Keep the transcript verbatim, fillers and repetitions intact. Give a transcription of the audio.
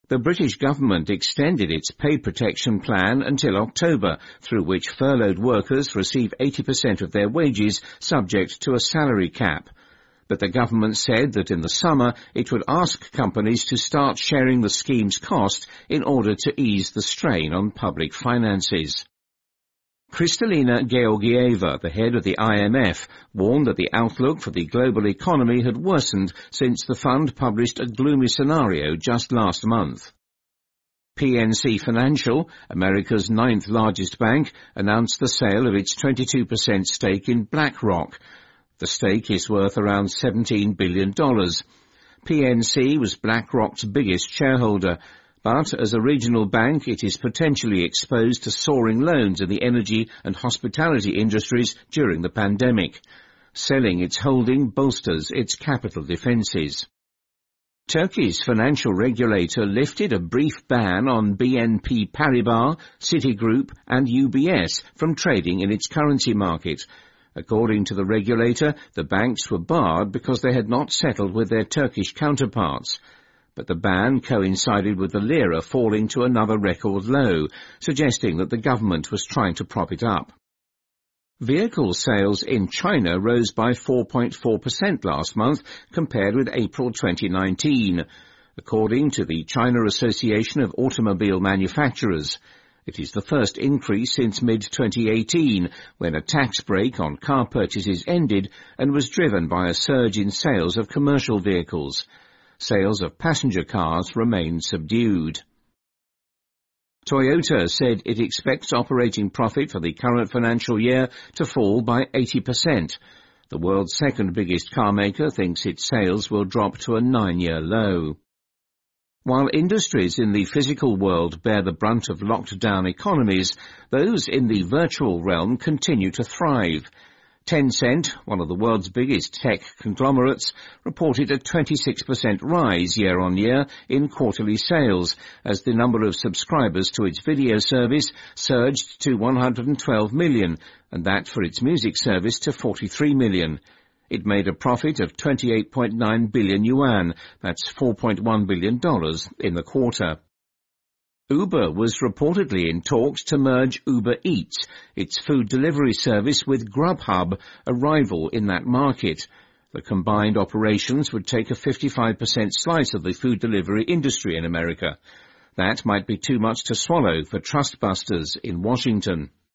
The British government extended its pay protection plan until October, through which furloughed workers receive eighty percent of their wages subject to a salary cap. But the government said that in the summer it would ask companies to start sharing the scheme's cost in order to ease the strain on public finances. Kristalina Georgieva, the head of the I M F, warned that the outlook for the global economy had worsened since the fund published a gloomy scenario just last month. P N C Financial, America's ninth largest bank, announced the sale of its twenty-two percent stake in BlackRock. The stake is worth around seventeen billion dollars. P N C was BlackRock's biggest shareholder, but as a regional bank it is potentially exposed to soaring loans in the energy and hospitality industries during the pandemic. Selling its holding bolsters its capital defences. Turkey's financial regulator lifted a brief ban on B N P Paribas, Citigroup and U B S from trading in its currency market. According to the regulator, the banks were barred because they had not settled with their Turkish counterparts. But the ban coincided with the lira falling to another record low, suggesting that the government was trying to prop it up. Vehicle sales in China rose by four point four percent last month compared with April twenty nineteen, according to the China Association of Automobile Manufacturers. It is the first increase since mid twenty eighteen, when a tax break on car purchases ended and was driven by a surge in sales of commercial vehicles. Sales of passenger cars remain subdued. Toyota said it expects operating profit for the current financial year to fall by eighty percent. The world's second biggest car maker thinks its sales will drop to a nine-year low. While industries in the physical world bear the brunt of locked-down economies, those in the virtual realm continue to thrive. Tencent, one of the world's biggest tech conglomerates, reported a twenty-six percent rise year-on-year in quarterly sales, as the number of subscribers to its video service surged to one hundred twelve million, and that for its music service to forty-three million. It made a profit of twenty-eight point nine billion yuan, that's four point one billion dollars, in the quarter. Uber was reportedly in talks to merge Uber Eats, its food delivery service, with Grubhub, a rival in that market. The combined operations would take a fifty-five percent slice of the food delivery industry in America. That might be too much to swallow for trustbusters in Washington.